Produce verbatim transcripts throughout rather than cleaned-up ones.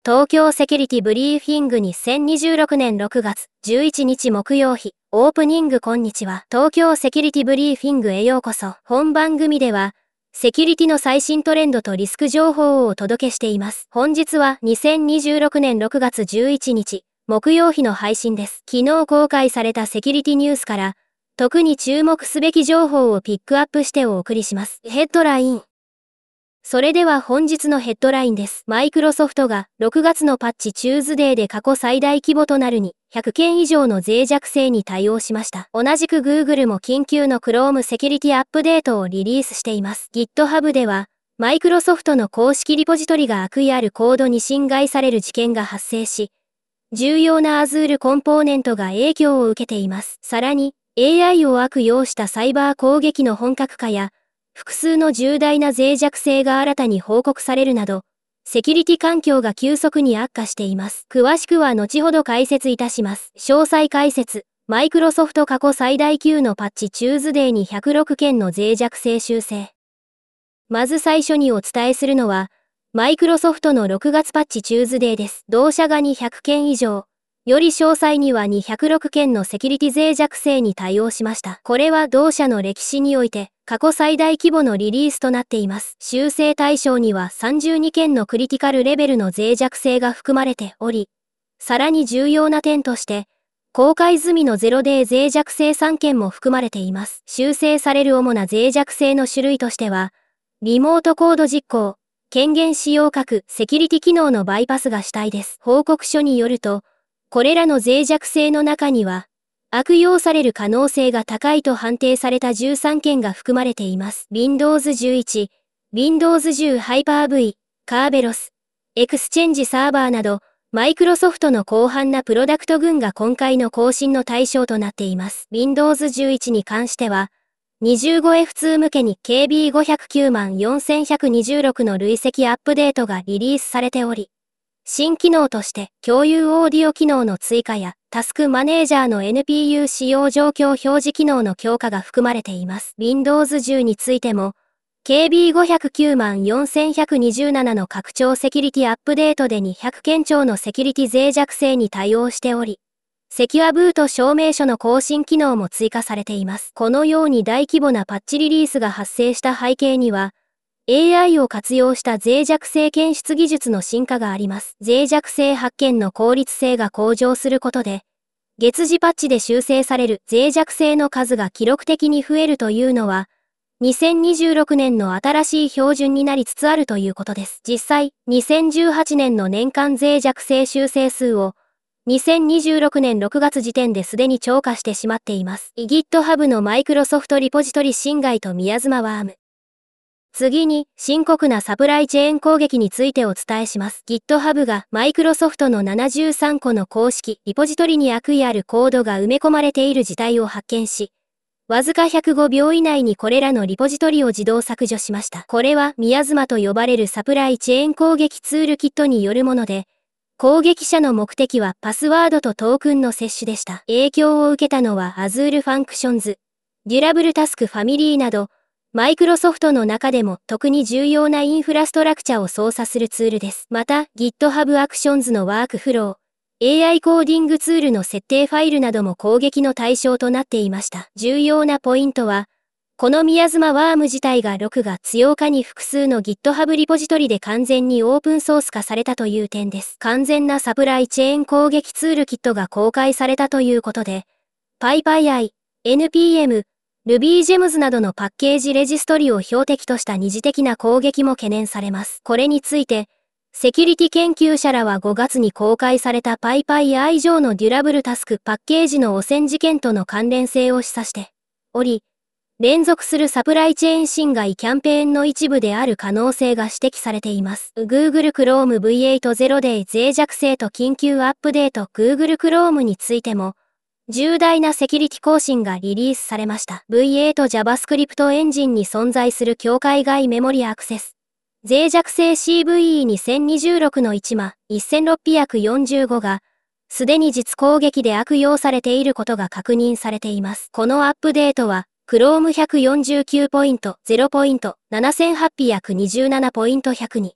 東京セキュリティブリーフィングにせんにじゅうろくねんろくがつじゅういちにち木曜日、オープニングこんにちは。東京セキュリティブリーフィングへようこそ。本番組では、セキュリティの最新トレンドとリスク情報をお届けしています。本日はにせんにじゅうろくねんろくがつじゅういちにち、木曜日の配信です。昨日公開されたセキュリティニュースから、特に注目すべき情報をピックアップしてお送りします。ヘッドライン。それでは本日のヘッドラインです。マイクロソフトがろくがつのパッチチューズデーで過去最大規模となるにひゃくけん以上の脆弱性に対応しました。同じく Google も緊急の Chrome セキュリティアップデートをリリースしています。GitHub では、マイクロソフトの公式リポジトリが悪意あるコードに侵害される事件が発生し、重要な Azure コンポーネントが影響を受けています。さらに、エーアイ を悪用したサイバー攻撃の本格化や、複数の重大な脆弱性が新たに報告されるなど、セキュリティ環境が急速に悪化しています。詳しくは後ほど解説いたします。詳細解説。マイクロソフト過去最大級のパッチチューズデーにひゃくろくけんの脆弱性修正。まず最初にお伝えするのは、マイクロソフトのろくがつパッチチューズデーです。同社がにひゃくけん以上。より詳細にはにひゃくろくけんのセキュリティ脆弱性に対応しました。これは同社の歴史において過去最大規模のリリースとなっています。修正対象にはさんじゅうにけんのクリティカルレベルの脆弱性が含まれており、さらに重要な点として、公開済みのゼロデー脆弱性さんけんも含まれています。修正される主な脆弱性の種類としては、リモートコード実行、権限使用各セキュリティ機能のバイパスが主体です。報告書によると、これらの脆弱性の中には、悪用される可能性が高いと判定されたじゅうさんけんが含まれています。Windows じゅういち、Windows じゅう Hyper-V、カーベロス、エクスチェンジサーバーなど、マイクロソフトの広範なプロダクト群が今回の更新の対象となっています。Windows じゅういちに関しては、にじゅうごエフツー 向けに ケービーごひゃくきゅうまんよんせんひゃくにじゅうろく の累積アップデートがリリースされており、新機能として共有オーディオ機能の追加やタスクマネージャーの エヌピーユー 使用状況表示機能の強化が含まれています。Windows じゅうについても ケービーごひゃくきゅうまんよんせんひゃくにじゅうなな の拡張セキュリティアップデートでにひゃくけん超のセキュリティ脆弱性に対応しており、セキュアブート証明書の更新機能も追加されています。このように大規模なパッチリリースが発生した背景には、エーアイ を活用した脆弱性検出技術の進化があります。脆弱性発見の効率性が向上することで、月次パッチで修正される脆弱性の数が記録的に増えるというのは、にせんにじゅうろくねんの新しい標準になりつつあるということです。実際、にせんじゅうはちねんの年間脆弱性修正数を、にせんにじゅうろくねんろくがつ時点ですでに超過してしまっています。GitHub のマイクロソフトリポジトリ侵害と宮妻ワーム。次に、深刻なサプライチェーン攻撃についてお伝えします。GitHub がマイクロソフトのななじゅうさんこの公式リポジトリに悪意あるコードが埋め込まれている事態を発見し、わずかひゃくごびょう以内にこれらのリポジトリを自動削除しました。これは宮妻と呼ばれるサプライチェーン攻撃ツールキットによるもので、攻撃者の目的はパスワードとトークンの摂取でした。影響を受けたのは Azure Functions、Durable Task Family など、マイクロソフトの中でも特に重要なインフラストラクチャを操作するツールです。また、GitHub Actions のワークフロー、エーアイ コーディングツールの設定ファイルなども攻撃の対象となっていました。重要なポイントは、この宮妻ワーム自体がろくがつようかに複数の GitHub リポジトリで完全にオープンソース化されたという点です。完全なサプライチェーン攻撃ツールキットが公開されたということで、PyPI、エヌピーエム、RubyGems などのパッケージレジストリを標的とした二次的な攻撃も懸念されます。これについて、セキュリティ研究者らはごがつに公開された PyPI 上のデュラブルタスクパッケージの汚染事件との関連性を示唆しており、連続するサプライチェーン侵害キャンペーンの一部である可能性が指摘されています。Google Chrome ブイエイト ゼロデー脆弱性と緊急アップデート Google Chrome についても、重大なセキュリティ更新がリリースされました。ブイエイト JavaScript エンジンに存在する境界外メモリアクセス。脆弱性 シーブイイーにせんにじゅうろくのいちませんろっぴゃくよんじゅうごが、すでに実攻撃で悪用されていることが確認されています。このアップデートは、Chrome ひゃくよんじゅうきゅうてんゼロてんななはちにじゅうななてんひゃくに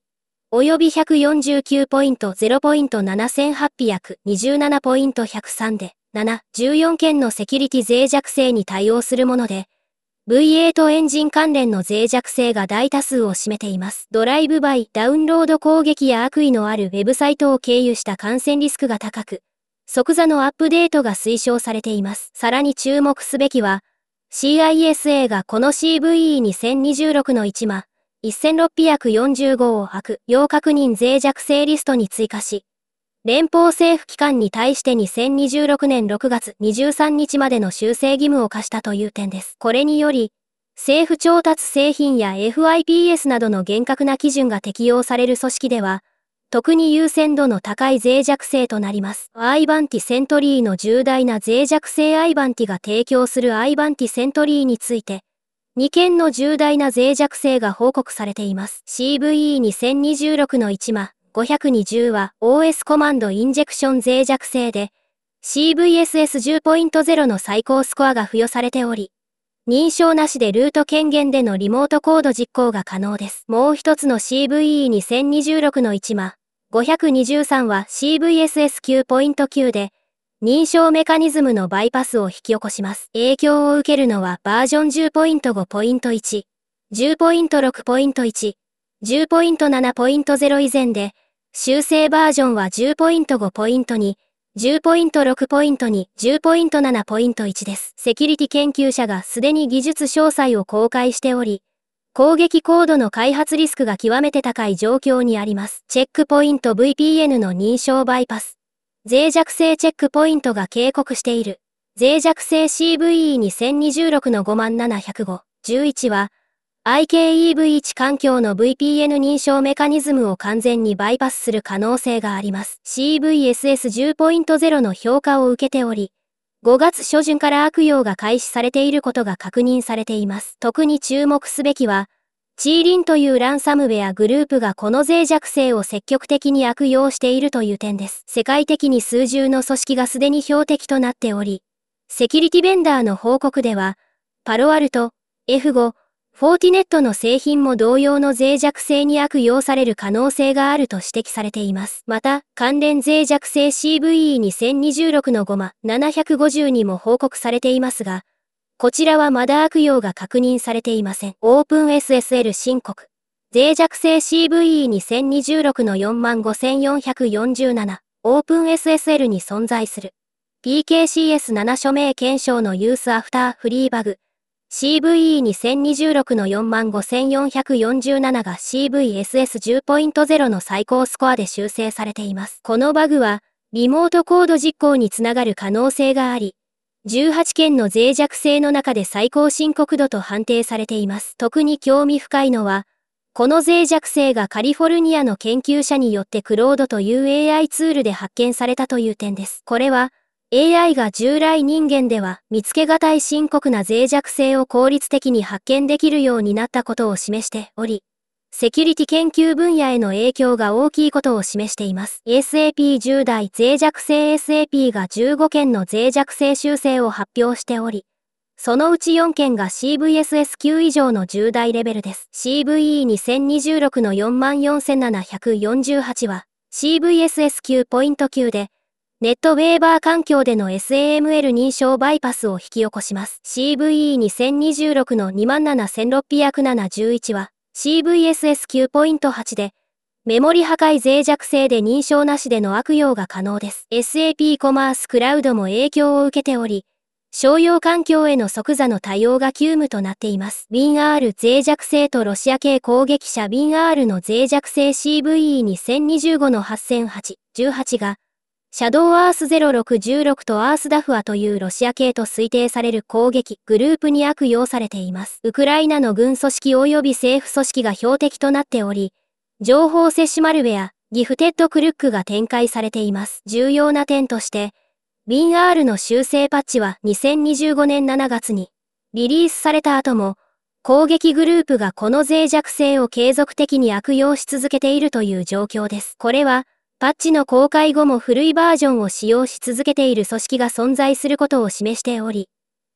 及び ひゃくよんじゅうきゅうてんゼロてんななせんはっぴゃくにじゅうななてんひゃくさん で、なな、じゅうよんけんのセキュリティ脆弱性に対応するもので、ブイエイト エンジン関連の脆弱性が大多数を占めています。ドライブバイ、ダウンロード攻撃や悪意のあるウェブサイトを経由した感染リスクが高く、即座のアップデートが推奨されています。さらに注目すべきは、シーアイエスエー がこの シーブイイーにせんにじゅうろくのいちま、せんろっぴゃくよんじゅうごを悪用確認脆弱性リストに追加し、連邦政府機関に対してにせんにじゅうろくねんろくがつにじゅうさんにちまでの修正義務を課したという点です。これにより、政府調達製品や エフアイピーエス などの厳格な基準が適用される組織では、特に優先度の高い脆弱性となります。アイバンティセントリーの重大な脆弱性アイバンティが提供するアイバンティセントリーについて、にけんの重大な脆弱性が報告されています。シーブイイーにせんにじゅうろくのいちま、ごひゃくにじゅうは オーエス コマンドインジェクション脆弱性で シーブイエスエスじゅうてんゼロ の最高スコアが付与されており、認証なしでルート権限でのリモートコード実行が可能です。もう一つの シーブイイーにせんにじゅうろくのいちま、ごひゃくにじゅうさんは シーブイエスエスきゅうてんきゅう で認証メカニズムのバイパスを引き起こします。影響を受けるのはバージョン じゅうてんごてんいち、じゅうてんろくてんいち、じゅうてんななてんゼロ 以前で、修正バージョンは じゅうてんごてんに、じゅうてんろくてんに、じゅうてんななてんいちです。セキュリティ研究者がすでに技術詳細を公開しており、攻撃コードの開発リスクが極めて高い状況にあります。チェックポイント ブイピーエヌ の認証バイパス。脆弱性チェックポイントが警告している。脆弱性 シーブイイーにせんにじゅうろくのごまんななひゃくご、じゅういちは、アイケーイーブイワン 環境の ブイピーエヌ 認証メカニズムを完全にバイパスする可能性があります。シーブイエスエスじゅうてんゼロ の評価を受けており、ごがつしょじゅんから悪用が開始されていることが確認されています。特に注目すべきは、チーリンというランサムウェアグループがこの脆弱性を積極的に悪用しているという点です。世界的に数十の組織がすでに標的となっており、セキュリティベンダーの報告では、パロアルト、エフご、フォーティネットの製品も同様の脆弱性に悪用される可能性があると指摘されています。また、関連脆弱性 シーブイイーにせんにじゅうろくのごまななひゃくごじゅうにも報告されていますが、こちらはまだ悪用が確認されていません。オープンエスエスエル 申告。脆弱性 シーブイイーにせんにじゅうろくのよんまんごせんよんひゃくよんじゅうなな。オープンエスエスエル に存在する。ピーケーシーエスなな 署名検証のユースアフターフリーバグ。シーブイイーにせんにじゅうろくのよんまんごせんよんひゃくよんじゅうなな が シーブイエスエスじゅうてんゼロ の最高スコアで修正されています。このバグは、リモートコード実行につながる可能性があり、じゅうはちけんの脆弱性の中で最高深刻度と判定されています。特に興味深いのは、この脆弱性がカリフォルニアの研究者によってクロードという エーアイ ツールで発見されたという点です。これは、エーアイ が従来人間では見つけがたい深刻な脆弱性を効率的に発見できるようになったことを示しており、セキュリティ研究分野への影響が大きいことを示しています。エスエーピーじゅう 代脆弱性 エスエーピー がじゅうごけんの脆弱性修正を発表しており、そのうちよんけんが シーブイエスエスきゅう 以上の重大レベルです。シーブイイーにせんにじゅうろくのよんまんよんせんななひゃくよんじゅうはち は シーブイエスエスきゅうてんきゅう で、ネットウェーバー環境での エスエーエムエル 認証バイパスを引き起こします。シーブイイーにせんにじゅうろくのにまんななせんろっぴゃくななじゅういち は シーブイエスエスきゅうてんはち で、メモリ破壊脆弱性で認証なしでの悪用が可能です。エスエーピー コマースクラウドも影響を受けており、商用環境への即座の対応が急務となっています。ウィンアール 脆弱性とロシア系攻撃者 ウィンアール の脆弱性 シーブイイーにせんにじゅうごのはっせんはち、じゅうはちが、シャドウアースゼロろくいちろくとアースダフアというロシア系と推定される攻撃グループに悪用されています。ウクライナの軍組織及び政府組織が標的となっており、情報摂取マルウェア、ギフテッドクルックが展開されています。重要な点として、ウィンアール の修正パッチはにせんにじゅうごねんしちがつにリリースされた後も、攻撃グループがこの脆弱性を継続的に悪用し続けているという状況です。これは、パッチの公開後も古いバージョンを使用し続けている組織が存在することを示しており、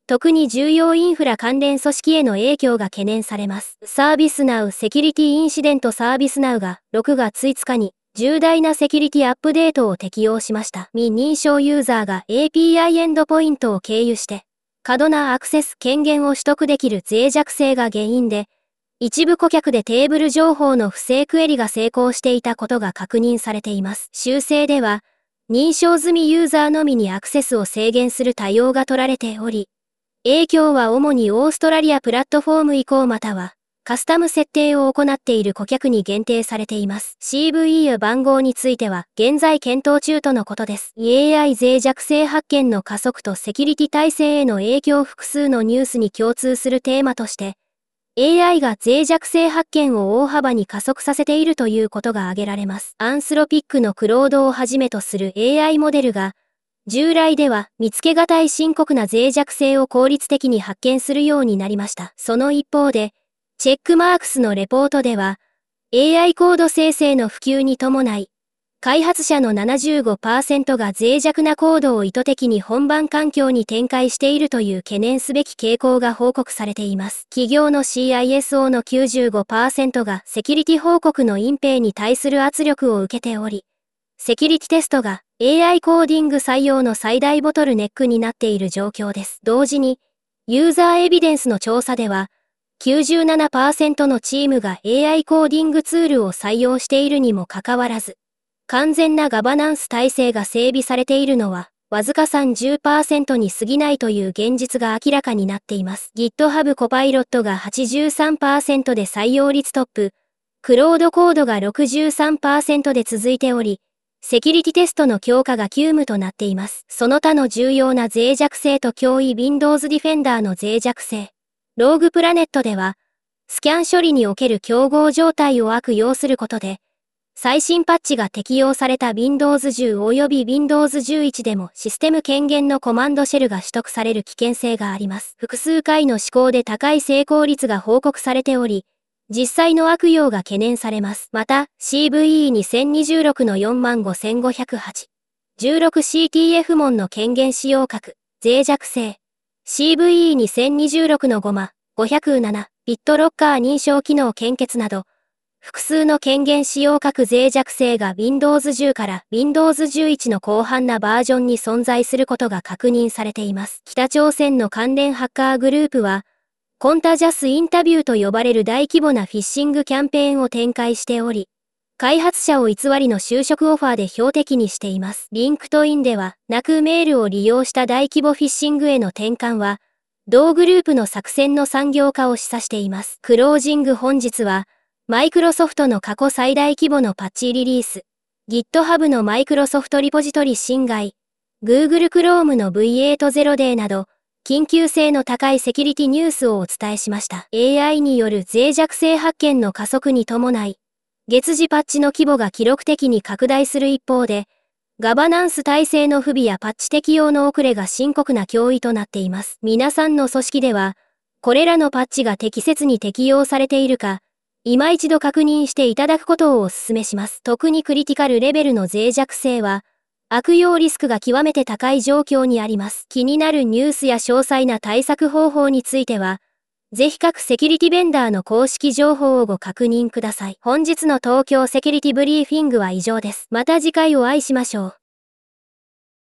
特に重要インフラ関連組織への影響が懸念されます。サービスナウセキュリティインシデントサービスナウがろくがついつかに重大なセキュリティアップデートを適用しました。未認証ユーザーが エーピーアイ エンドポイントを経由して過度なアクセス権限を取得できる脆弱性が原因で、一部顧客でテーブル情報の不正クエリが成功していたことが確認されています。修正では、認証済みユーザーのみにアクセスを制限する対応が取られており、影響は主にオーストラリアプラットフォーム移行または、カスタム設定を行っている顧客に限定されています。シーブイ や番号については、現在検討中とのことです。エーアイ 脆弱性発見の加速とセキュリティ体制への影響複数のニュースに共通するテーマとして、エーアイ が脆弱性発見を大幅に加速させているということが挙げられます。アンスロピックのクロードをはじめとする エーアイ モデルが、従来では見つけがたい深刻な脆弱性を効率的に発見するようになりました。その一方で、チェックマークスのレポートでは、エーアイ コード生成の普及に伴い、開発者の ななじゅうごパーセント が脆弱なコードを意図的に本番環境に展開しているという懸念すべき傾向が報告されています。企業の シーアイエスオー の きゅうじゅうごパーセント がセキュリティ報告の隠蔽に対する圧力を受けており、セキュリティテストが エーアイ コーディング採用の最大ボトルネックになっている状況です。同時に、ユーザーエビデンスの調査では、きゅうじゅうななパーセント のチームが エーアイ コーディングツールを採用しているにもかかわらず、完全なガバナンス体制が整備されているのは、わずか さんじゅっパーセント に過ぎないという現実が明らかになっています。GitHub コパイロットが はちじゅうさんパーセント で採用率トップ、クロードコードが ろくじゅうさんパーセント で続いており、セキュリティテストの強化が急務となっています。その他の重要な脆弱性と脅威 Windows Defender の脆弱性。ローグプラネットでは、スキャン処理における競合状態を悪用することで、最新パッチが適用された Windows じゅう及び Windows じゅういちでもシステム権限のコマンドシェルが取得される危険性があります。複数回の試行で高い成功率が報告されており、実際の悪用が懸念されます。また、シーブイイーにせんにじゅうろく の よんまんごせんごひゃくはち、じゅうろくシーティーエフ 門の権限使用格、脆弱性、シーブイイーにせんにじゅうろく のごま、ごひゃくなな、ビットロッカー認証機能献血など、複数の権限使用格脆弱性が Windows じゅうから Windows じゅういちの広範なバージョンに存在することが確認されています。北朝鮮の関連ハッカーグループは、コンタジャスインタビューと呼ばれる大規模なフィッシングキャンペーンを展開しており、開発者を偽りの就職オファーで標的にしています。リンクトインでは、ナクメールを利用した大規模フィッシングへの転換は、同グループの作戦の産業化を示唆しています。クロージング本日は、マイクロソフトの過去最大規模のパッチリリース、GitHub のマイクロソフトリポジトリ侵害、Google Chrome の ブイエイトゼロ デーなど、緊急性の高いセキュリティニュースをお伝えしました。エーアイ による脆弱性発見の加速に伴い、月次パッチの規模が記録的に拡大する一方で、ガバナンス体制の不備やパッチ適用の遅れが深刻な脅威となっています。皆さんの組織では、これらのパッチが適切に適用されているか、今一度確認していただくことをお勧めします。特にクリティカルレベルの脆弱性は、悪用リスクが極めて高い状況にあります。気になるニュースや詳細な対策方法については、ぜひ各セキュリティベンダーの公式情報をご確認ください。本日の東京セキュリティブリーフィングは以上です。また次回お会いしましょう。